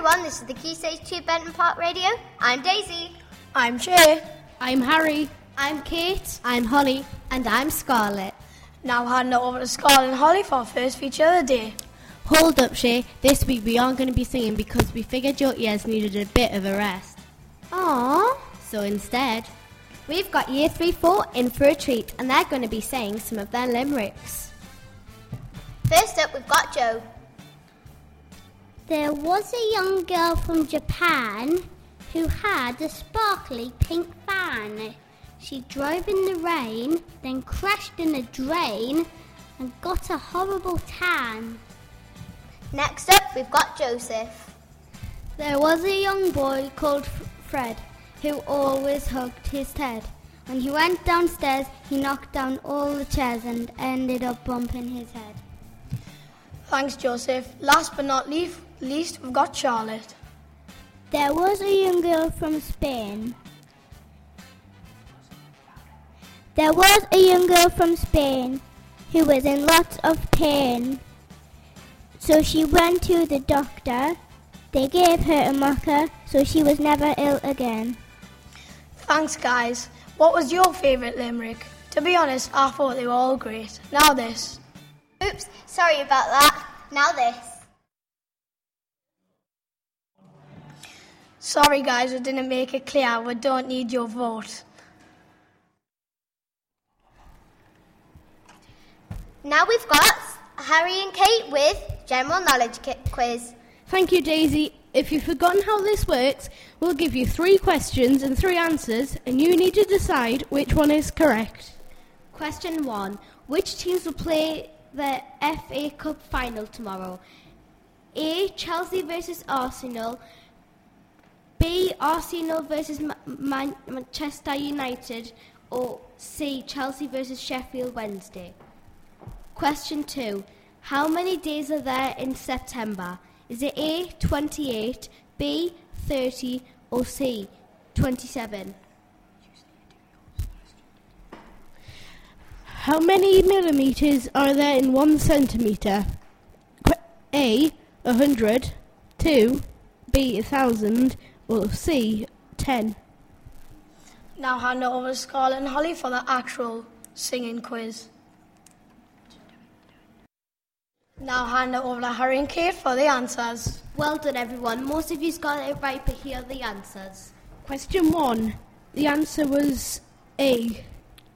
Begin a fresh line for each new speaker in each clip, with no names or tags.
everyone, this is the Key Stage 2 Benton Park Radio. I'm Daisy.
I'm Shay.
I'm Harry.
I'm Kate. I'm Holly. And I'm Scarlett.
Now handing it over to Scarlett and Holly for our first feature of the day.
Hold up, Shay. This week we aren't going to be singing because we figured your ears needed a bit of a rest.
Aww.
So instead,
we've got Year 3-4 in for a treat, and they're going to be saying some of their limericks.
First up, we've got Joe.
There was a young girl from Japan who had a sparkly pink fan. She drove in the rain, then crashed in a drain and got a horrible tan.
Next up, we've got Joseph.
There was a young boy called Fred who always hugged his Ted. When he went downstairs, he knocked down all the chairs and ended up bumping his head.
Thanks, Joseph. Last but not least, we've got Charlotte.
There was a young girl from Spain. There was a young girl from Spain who was in lots of pain. So she went to the doctor. They gave her a mocker, so she was never ill again.
Thanks, guys. What was your favourite limerick? To be honest, I thought they were all great. Now this.
Oops, sorry about that. Now this.
Sorry, guys, we didn't make it clear. We don't need your vote.
Now we've got Harry and Kate with General Knowledge Quiz.
Thank you, Daisy. If you've forgotten how this works, we'll give you 3 questions and 3 answers, and you need to decide which one is correct.
Question 1. Which teams will play the FA Cup final tomorrow? A. Chelsea versus Arsenal. B. Arsenal versus Manchester United. Or C. Chelsea versus Sheffield Wednesday. Question 2. How many days are there in September? Is it A. 28, B. 30, or C. 27?
How many millimetres are there in 1 centimetre? A. 100, 2, B. 1,000, or C. 10?
Now hand it over to Scarlett and Holly for the actual singing quiz. Now hand it over to Harry and Kate for the answers.
Well done, everyone. Most of you's got it right, but here are the answers.
Question 1. The answer was A.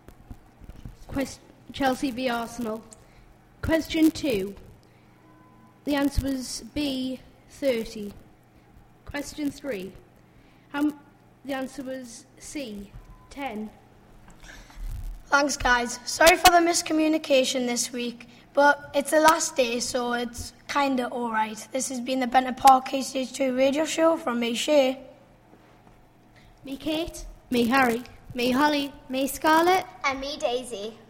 Chelsea v Arsenal. Question 2. The answer was B. 30. Question 3. The answer was C. 10.
Thanks, guys. Sorry for the miscommunication this week, but it's the last day, so it's kind of all right. This has been the Benton Park Key Stage 2 radio show from me, Shay.
Me, Kate.
Me, Harry.
Me, Holly. Me, Scarlett.
And me, Daisy.